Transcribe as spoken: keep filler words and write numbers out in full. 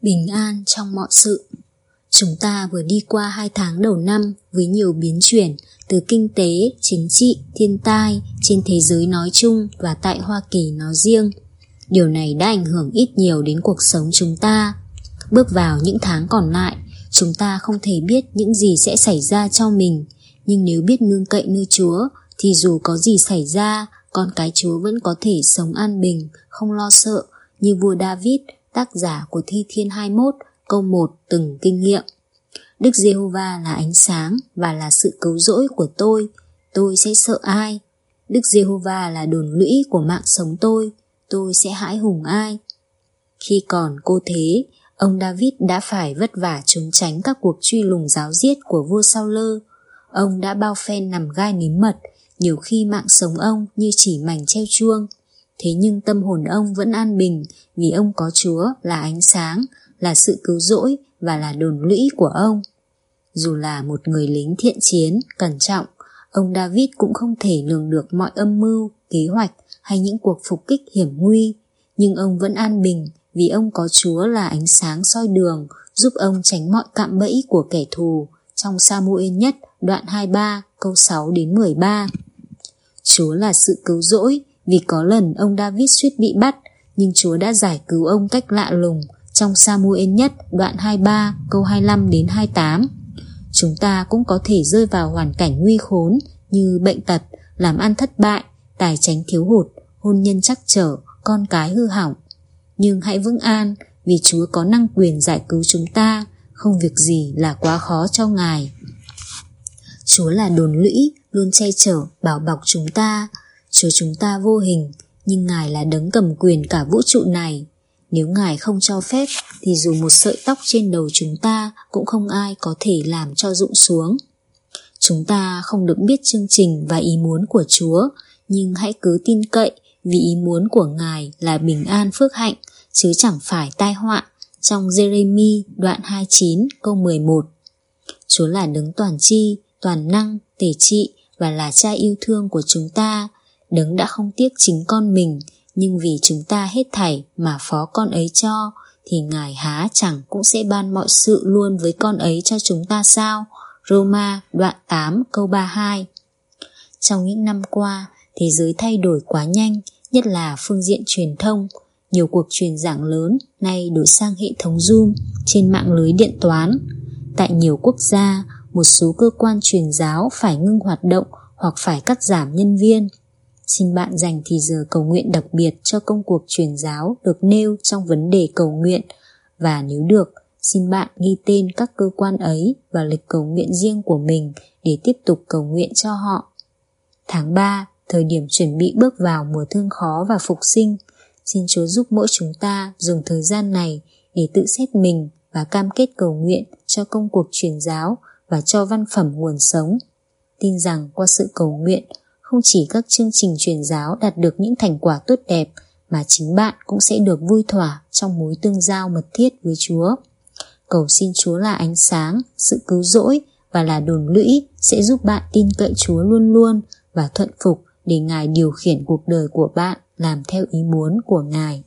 Bình an trong mọi sự. Chúng ta vừa đi qua hai tháng đầu năm với nhiều biến chuyển từ kinh tế, chính trị, thiên tai trên thế giới nói chung và tại Hoa Kỳ nói riêng. Điều này đã ảnh hưởng ít nhiều đến cuộc sống chúng ta. Bước vào những tháng còn lại, chúng ta không thể biết những gì sẽ xảy ra cho mình, nhưng nếu biết nương cậy nơi Chúa thì dù có gì xảy ra, con cái Chúa vẫn có thể sống an bình, không lo sợ, như vua David, tác giả của Thi Thiên hai mươi mốt câu một từng kinh nghiệm. Đức Giê-hô-va là ánh sáng và là sự cứu rỗi của tôi, tôi sẽ sợ ai? Đức Giê-hô-va là đồn lũy của mạng sống tôi, tôi sẽ hãi hùng ai? Khi còn cô thế, ông David đã phải vất vả trốn tránh các cuộc truy lùng ráo riết của vua Sao-lơ. Ông đã bao phen nằm gai nếm mật, nhiều khi mạng sống ông như chỉ mảnh treo chuông. Thế nhưng tâm hồn ông vẫn an bình vì ông có Chúa là ánh sáng, là sự cứu rỗi và là đồn lũy của ông. Dù là một người lính thiện chiến, cẩn trọng, ông David cũng không thể lường được mọi âm mưu, kế hoạch hay những cuộc phục kích hiểm nguy. Nhưng ông vẫn an bình vì ông có Chúa là ánh sáng soi đường, giúp ông tránh mọi cạm bẫy của kẻ thù. Trong Sa-mu-ên nhất đoạn hai mươi ba câu sáu đến mười ba. Chúa là sự cứu rỗi vì có lần ông David suýt bị bắt, nhưng Chúa đã giải cứu ông cách lạ lùng. Trong Sa-mu-ên nhất đoạn hai mươi ba câu hai mươi lăm đến hai mươi tám. Chúng ta cũng có thể rơi vào hoàn cảnh nguy khốn như bệnh tật, làm ăn thất bại, tài chánh thiếu hụt, hôn nhân trắc trở, con cái hư hỏng. Nhưng hãy vững an vì Chúa có năng quyền giải cứu chúng ta, không việc gì là quá khó cho Ngài. Chúa là đồn lũy, luôn che chở, bảo bọc chúng ta. Chúa chúng ta vô hình, nhưng Ngài là đấng cầm quyền cả vũ trụ này. Nếu Ngài không cho phép thì dù một sợi tóc trên đầu chúng ta cũng không ai có thể làm cho rụng xuống. Chúng ta không được biết chương trình và ý muốn của Chúa, nhưng hãy cứ tin cậy vì ý muốn của Ngài là bình an phước hạnh, chứ chẳng phải tai họa. Trong Giê-rê-mi đoạn hai mươi chín câu mười một. Chúa là đấng toàn tri, toàn năng, tể trị và là cha yêu thương của chúng ta. Đấng đã không tiếc chính con mình, nhưng vì chúng ta hết thảy mà phó con ấy cho, thì Ngài há chẳng cũng sẽ ban mọi sự luôn với con ấy cho chúng ta sao? Roma đoạn tám câu ba mươi hai. Trong những năm qua, thế giới thay đổi quá nhanh, nhất là phương diện truyền thông. Nhiều cuộc truyền giảng lớn nay đổi sang hệ thống Zoom trên mạng lưới điện toán. Tại nhiều quốc gia, một số cơ quan truyền giáo phải ngưng hoạt động hoặc phải cắt giảm nhân viên. Xin bạn dành thì giờ cầu nguyện đặc biệt cho công cuộc truyền giáo được nêu trong vấn đề cầu nguyện, và nếu được, xin bạn ghi tên các cơ quan ấy vào lịch cầu nguyện riêng của mình để tiếp tục cầu nguyện cho họ. Tháng ba, thời điểm chuẩn bị bước vào mùa thương khó và phục sinh, xin Chúa giúp mỗi chúng ta dùng thời gian này để tự xét mình và cam kết cầu nguyện cho công cuộc truyền giáo và cho văn phẩm nguồn sống. Tin rằng qua sự cầu nguyện, không chỉ các chương trình truyền giáo đạt được những thành quả tốt đẹp, mà chính bạn cũng sẽ được vui thỏa trong mối tương giao mật thiết với Chúa. Cầu xin Chúa là ánh sáng, sự cứu rỗi và là đồn lũy sẽ giúp bạn tin cậy Chúa luôn luôn và thuận phục để Ngài điều khiển cuộc đời của bạn làm theo ý muốn của Ngài.